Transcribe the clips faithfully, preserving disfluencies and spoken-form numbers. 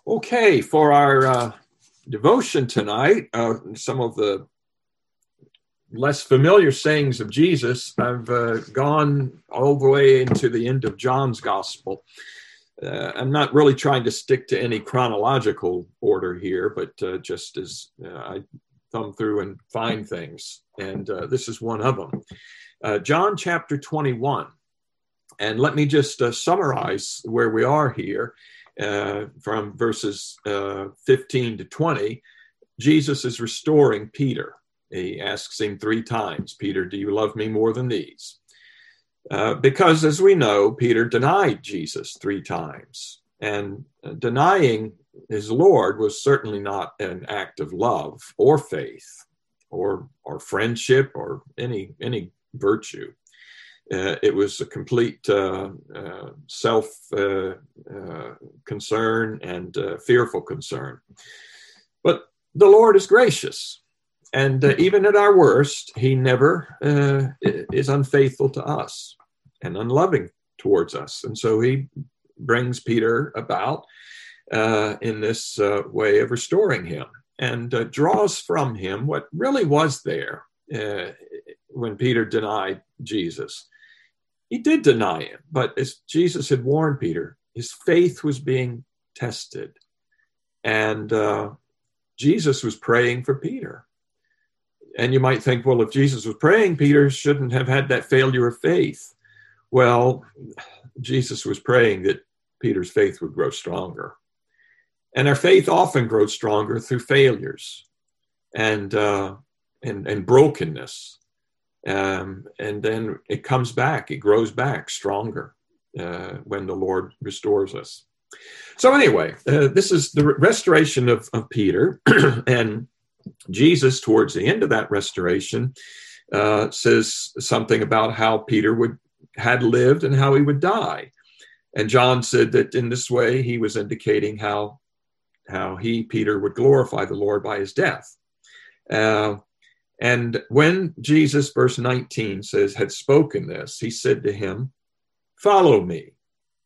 Okay, for our uh, devotion tonight, uh, some of the less familiar sayings of Jesus, I've uh, gone all the way into the end of John's Gospel. Uh, I'm not really trying to stick to any chronological order here, but uh, just as uh, I thumb through and find things, and uh, this is one of them. Uh, John chapter twenty-one. And let me just uh, summarize where we are here. Uh, from verses uh, fifteen to twenty, Jesus is restoring Peter. He asks him three times, Peter, do you love me more than these? Uh, because as we know, Peter denied Jesus three times. And uh, denying his Lord was certainly not an act of love or faith or, or friendship or any, any virtue. Uh, it was a complete uh, uh, self uh, uh, concern and uh, fearful concern. But the Lord is gracious. And uh, even at our worst, he never uh, is unfaithful to us and unloving towards us. And so he brings Peter about uh, in this uh, way of restoring him and uh, draws from him what really was there uh, when Peter denied Jesus. He did deny him, but as Jesus had warned Peter, his faith was being tested. And uh, Jesus was praying for Peter. And you might think, well, if Jesus was praying, Peter shouldn't have had that failure of faith. Well, Jesus was praying that Peter's faith would grow stronger. And our faith often grows stronger through failures and, uh, and, and brokenness. Um, and then it comes back, it grows back stronger uh, when the Lord restores us. So anyway, uh, this is the restoration of, of Peter. And Jesus, towards the end of that restoration, uh, says something about how Peter would had lived and how he would die. And John said that in this way, he was indicating how, how he, Peter, would glorify the Lord by his death. Uh, And when Jesus, verse nineteen says, had spoken this, he said to him, follow me.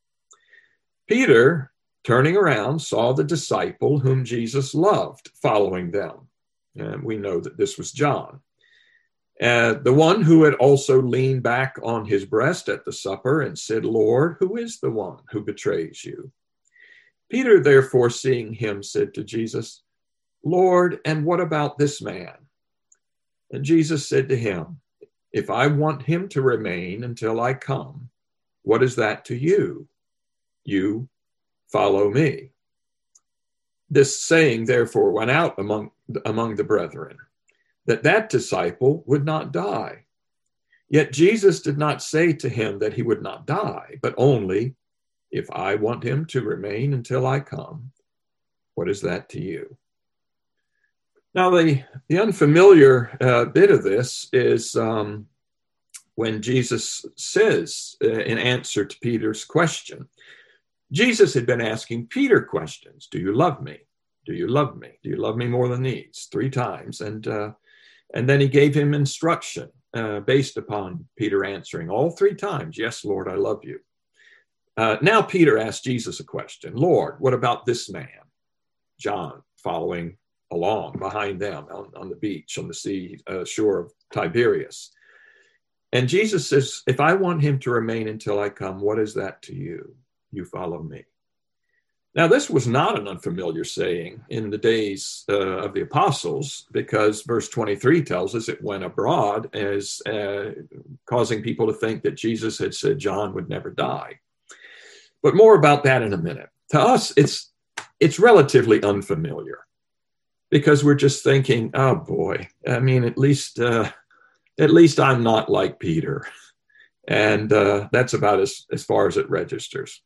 Peter, turning around, saw the disciple whom Jesus loved following them. And we know that this was John. Uh, the one who had also leaned back on his breast at the supper and said, Lord, who is the one who betrays you? Peter, therefore, seeing him, said to Jesus, Lord, and what about this man? And Jesus said to him, if I want him to remain until I come, what is that to you? You follow me. This saying, therefore, went out among, among the brethren, that that disciple would not die. Yet Jesus did not say to him that he would not die, but only, if I want him to remain until I come, what is that to you? Now, the, the unfamiliar uh, bit of this is um, when Jesus says, uh, in answer to Peter's question, Jesus had been asking Peter questions. Do you love me? Do you love me? Do you love me more than these? Three times. And, uh, and then he gave him instruction uh, based upon Peter answering all three times, yes, Lord, I love you. Uh, now Peter asked Jesus a question. Lord, what about this man? John, following along behind them on, on the beach, on the sea uh, shore of Tiberias. And Jesus says, if I want him to remain until I come, what is that to you? You follow me. Now, this was not an unfamiliar saying in the days uh, of the apostles, because verse twenty-three tells us it went abroad as uh, causing people to think that Jesus had said John would never die. But more about that in a minute. To us, it's it's relatively unfamiliar, because we're just thinking, oh boy, I mean, at least uh, at least I'm not like Peter. And uh, that's about as, as far as it registers.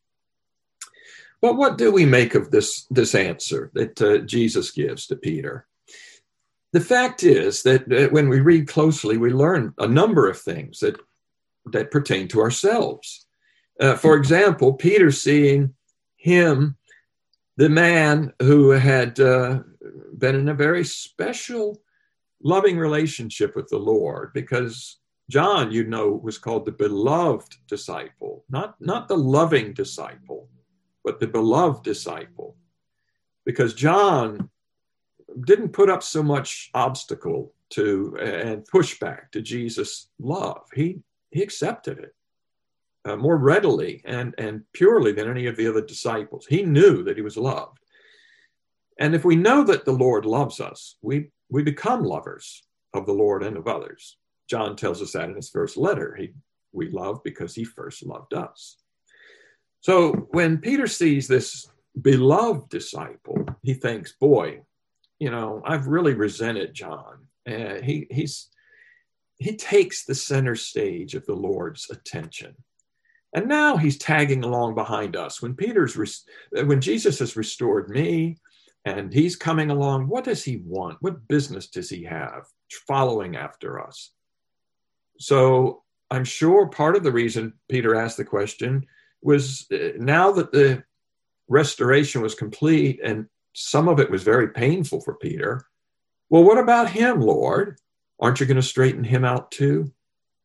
But what do we make of this, this answer that uh, Jesus gives to Peter? The fact is that uh, when we read closely, we learn a number of things that, that pertain to ourselves. Uh, for example, Peter seeing him, the man who had uh, been in a very special, loving relationship with the Lord, because John, you know, was called the beloved disciple, not, not the loving disciple, but the beloved disciple. because John didn't put up so much obstacle to and pushback to Jesus' love. He he accepted it uh, more readily and, and purely than any of the other disciples. He knew that he was loved. And if we know that the Lord loves us, we, we become lovers of the Lord and of others. John tells us that in his first letter. He, we love because he first loved us. So when Peter sees this beloved disciple, he thinks, boy, you know, I've really resented John. Uh, he, he's, he takes the center stage of the Lord's attention. And now he's tagging along behind us. When Peter's, when Jesus has restored me and he's coming along, what does he want? What business does he have following after us? So I'm sure part of the reason Peter asked the question was uh, now that the restoration was complete and some of it was very painful for Peter. Well, what about him, Lord? Aren't you going to straighten him out too?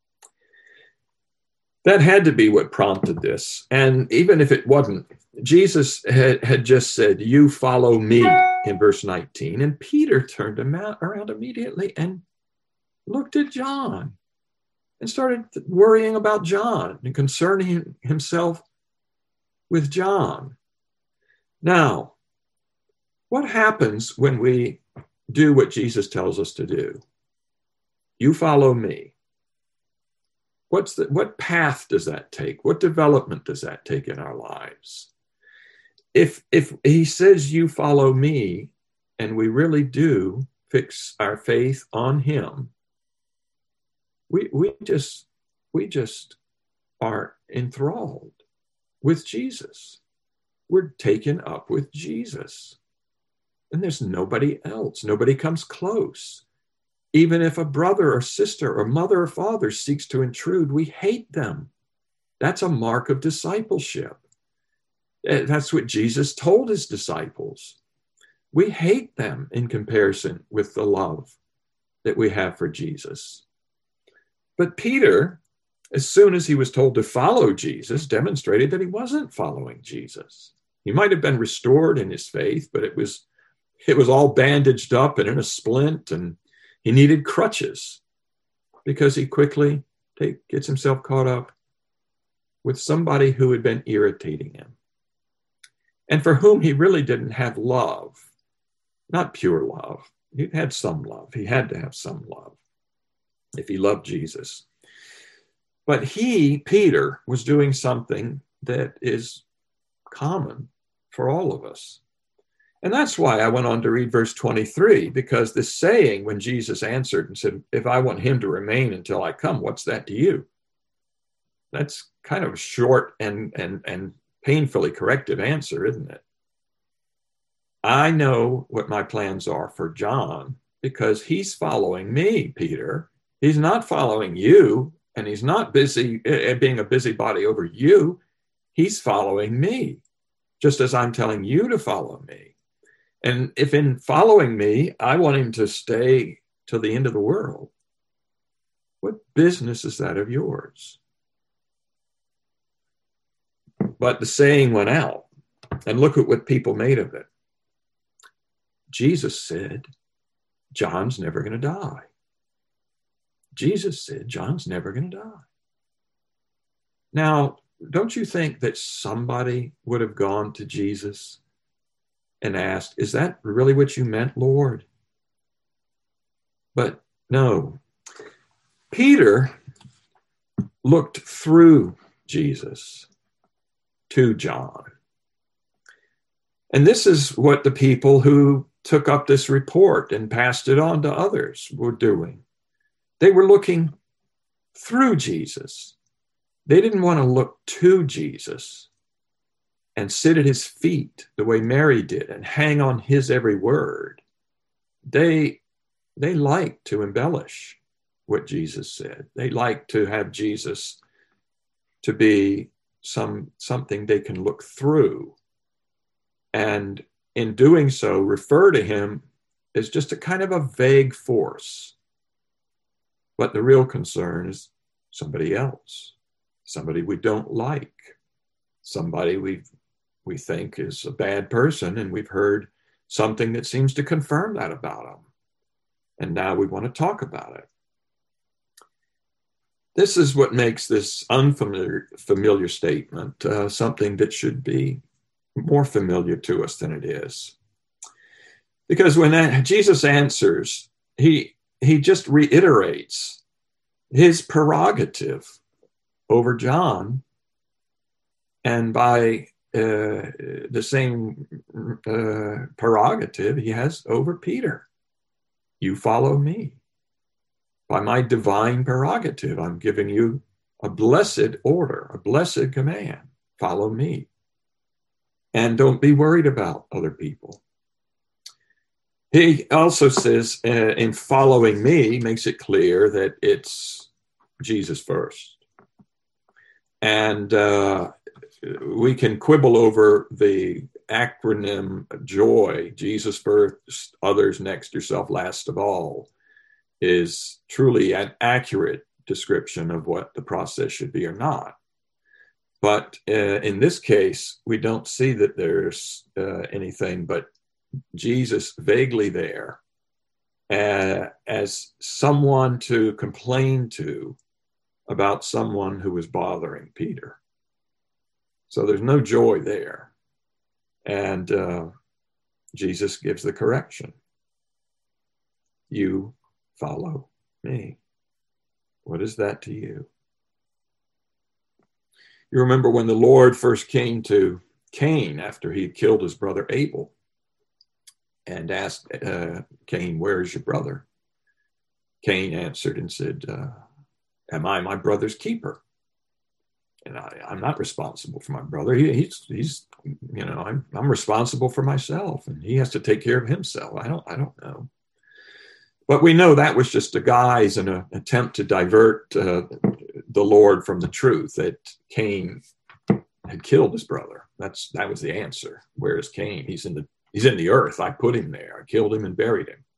That had to be what prompted this. And even if it wasn't, Jesus had, had just said, you follow me in verse nineteen. And Peter turned around immediately and looked at John and started worrying about John and concerning himself with John. Now, what happens when we do what Jesus tells us to do? You follow me. What's the, what path does that take? What development does that take in our lives? If, if he says, you follow me, and we really do fix our faith on him, we, we just, we just are enthralled with Jesus. We're taken up with Jesus. And there's nobody else. Nobody comes close. Even if a brother or sister or mother or father seeks to intrude, we hate them. That's a mark of discipleship. That's what Jesus told his disciples. We hate them in comparison with the love that we have for Jesus. But Peter, as soon as he was told to follow Jesus, demonstrated that he wasn't following Jesus. He might have been restored in his faith, but it was, it was all bandaged up and in a splint, and he needed crutches because he quickly take, gets himself caught up with somebody who had been irritating him and for whom he really didn't have love, not pure love. He had some love. He had to have some love if he loved Jesus. But he, Peter, was doing something that is common for all of us. And that's why I went on to read verse twenty-three, because this saying, when Jesus answered and said, if I want him to remain until I come, what's that to you? That's kind of a short and, and, and painfully corrective answer, isn't it? I know what my plans are for John because he's following me, Peter. He's not following you, and he's not busy uh, being a busybody over you. He's following me, just as I'm telling you to follow me. And if in following me, I want him to stay till the end of the world, what business is that of yours? But the saying went out, and look at what people made of it. Jesus said, John's never going to die. Jesus said, John's never going to die. Now, don't you think that somebody would have gone to Jesus and asked, is that really what you meant, Lord? But no. Peter looked through Jesus to John. And this is what the people who took up this report and passed it on to others were doing. They were looking through Jesus. They didn't want to look to Jesus and sit at his feet the way Mary did and hang on his every word. They, they liked to embellish what Jesus said. They liked to have Jesus to be some, something they can look through. And in doing so, refer to him as just a kind of a vague force. But the real concern is somebody else, somebody we don't like, somebody we we think is a bad person, and we've heard something that seems to confirm that about him. And now we want to talk about it. This is what makes this unfamiliar familiar statement uh, something that should be more familiar to us than it is. Because when Jesus answers, he, he just reiterates his prerogative over John, and by uh, the same uh, prerogative he has over Peter. You follow me. By my divine prerogative, I'm giving you a blessed order, a blessed command. Follow me. And don't be worried about other people. He also says, uh, in following me, makes it clear that it's Jesus first. And uh, we can quibble over the acronym JOY, Jesus first, others next, yourself last of all, is truly an accurate description of what the process should be or not. But uh, in this case, we don't see that there's uh, anything but Jesus vaguely there uh, as someone to complain to about someone who was bothering Peter. So there's no joy there. And uh, Jesus gives the correction. You follow me. What is that to you? You remember when the Lord first came to Cain after he had killed his brother Abel and asked uh, Cain, where is your brother? Cain answered and said, uh, am I my brother's keeper? And I, I'm not responsible for my brother. He, he's, he's, you know, I'm, I'm responsible for myself, and he has to take care of himself. I don't, I don't know. But we know that was just a guise and an attempt to divert uh, the Lord from the truth, that Cain had killed his brother. That's that was the answer. Where is Cain? He's in the he's in the earth. I put him there. I killed him and buried him.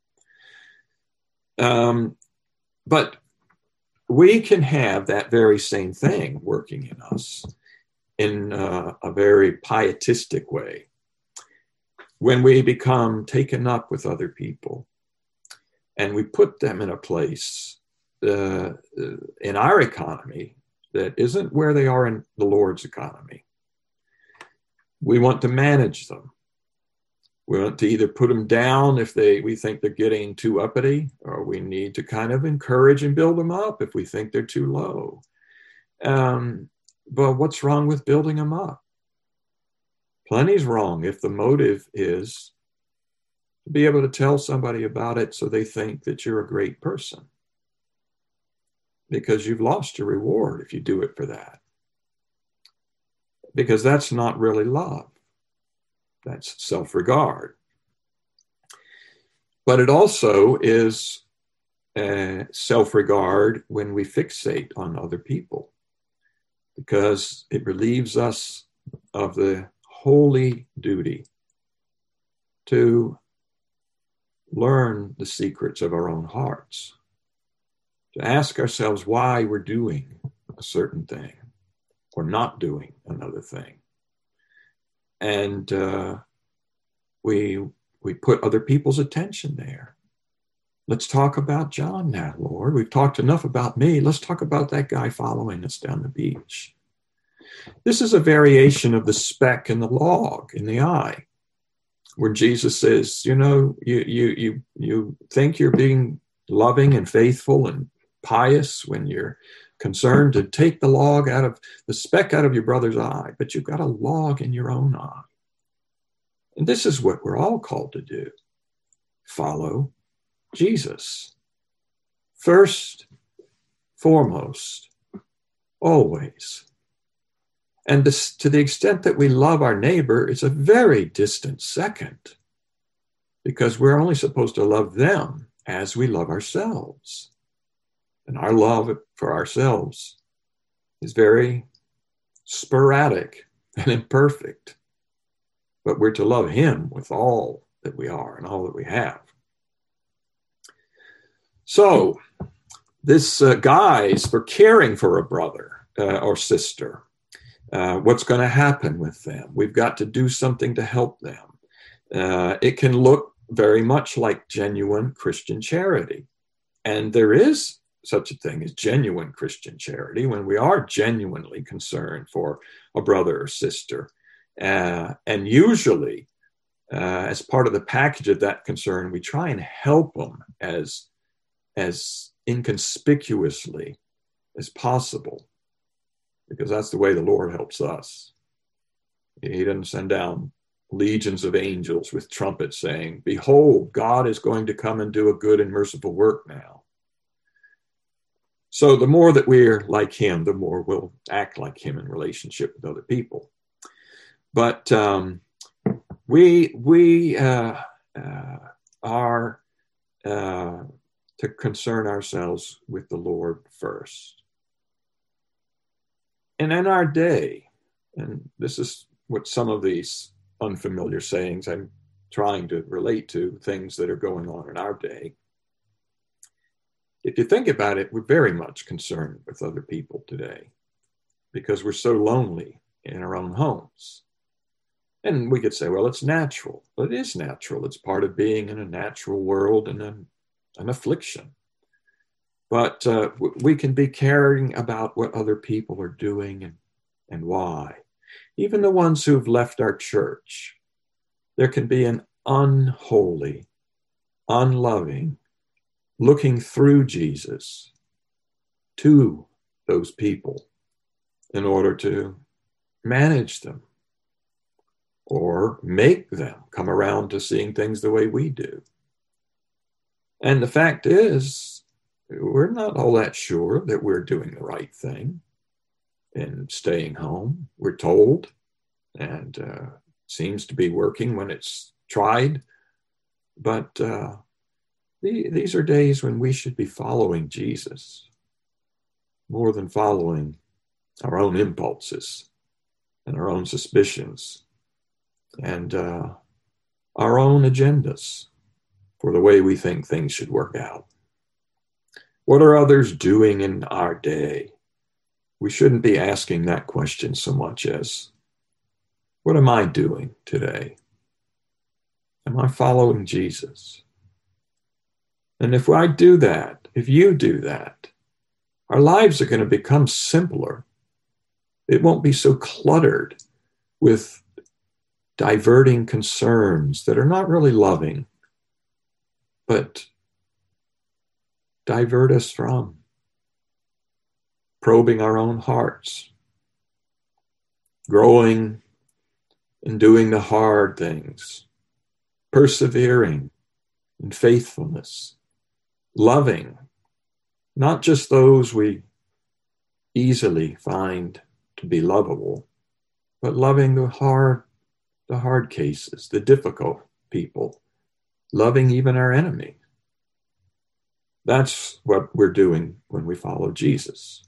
Um, but we can have that very same thing working in us in uh, a very pietistic way. When we become taken up with other people and we put them in a place uh, in our economy that isn't where they are in the Lord's economy, we want to manage them. We want to either put them down if they we think they're getting too uppity, or we need to kind of encourage and build them up if we think they're too low. Um, but what's wrong with building them up? Plenty's wrong if the motive is to be able to tell somebody about it so they think that you're a great person. Because you've lost your reward if you do it for that. Because that's not really love. That's self-regard. But it also is uh, self-regard when we fixate on other people, because it relieves us of the holy duty to learn the secrets of our own hearts, to ask ourselves why we're doing a certain thing or not doing another thing. And uh, we we put other people's attention there. Let's talk about John now, Lord. We've talked enough about me. Let's talk about that guy following us down the beach. This is a variation of the speck in the log in the eye, where Jesus says, you know, you you you you think you're being loving and faithful and pious when you're concerned to take the log out of the speck out of your brother's eye, but you've got a log in your own eye. And this is what we're all called to do. Follow Jesus. First, foremost, always. And this, to the extent that we love our neighbor, it's a very distant second, because we're only supposed to love them as we love ourselves. And our love for ourselves is very sporadic and imperfect. But we're to love him with all that we are and all that we have. So this uh, guise for caring for a brother uh, or sister, uh, what's going to happen with them? We've got to do something to help them. uh, it can look very much like genuine Christian charity. And there is such a thing as genuine Christian charity when we are genuinely concerned for a brother or sister. Uh, and usually, uh, as part of the package of that concern, we try and help them as, as inconspicuously as possible, because that's the way the Lord helps us. He doesn't send down legions of angels with trumpets saying, "Behold, God is going to come and do a good and merciful work now." So the more that we're like him, the more we'll act like him in relationship with other people. But um, we we uh, uh, are uh, to concern ourselves with the Lord first. And in our day, and this is what some of these unfamiliar sayings I'm trying to relate to, things that are going on in our day. If you think about it, we're very much concerned with other people today because we're so lonely in our own homes. And we could say, well, it's natural. Well, it is natural. It's part of being in a natural world and an, an affliction. But uh, we can be caring about what other people are doing and, and why. Even the ones who've left our church, there can be an unholy, unloving, looking through Jesus to those people in order to manage them or make them come around to seeing things the way we do. And the fact is, we're not all that sure that we're doing the right thing in staying home. We're told, and uh, seems to be working when it's tried. But uh, the, these are days when we should be following Jesus more than following our own impulses and our own suspicions and uh, our own agendas for the way we think things should work out. What are others doing in our day? We shouldn't be asking that question so much as, what am I doing today? Am I following Jesus? And if I do that, if you do that, our lives are going to become simpler. It won't be so cluttered with diverting concerns that are not really loving, but divert us from probing our own hearts, growing and doing the hard things, persevering in faithfulness, loving not just those we easily find to be lovable, but loving the hard, the hard cases, the difficult people, loving even our enemy. That's what we're doing when we follow Jesus.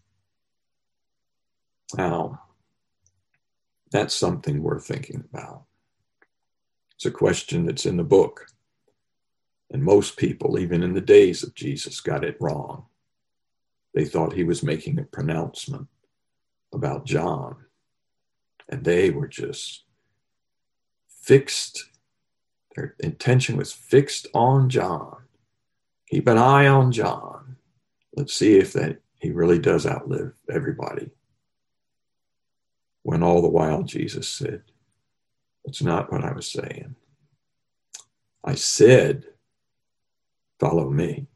Now, that's something worth thinking about. It's a question that's in the book. And most people, even in the days of Jesus, got it wrong. They thought he was making a pronouncement about John. And they were just fixed. Their intention was fixed on John. Keep an eye on John. Let's see if that he really does outlive everybody. When all the while Jesus said, that's not what I was saying. I said, follow me.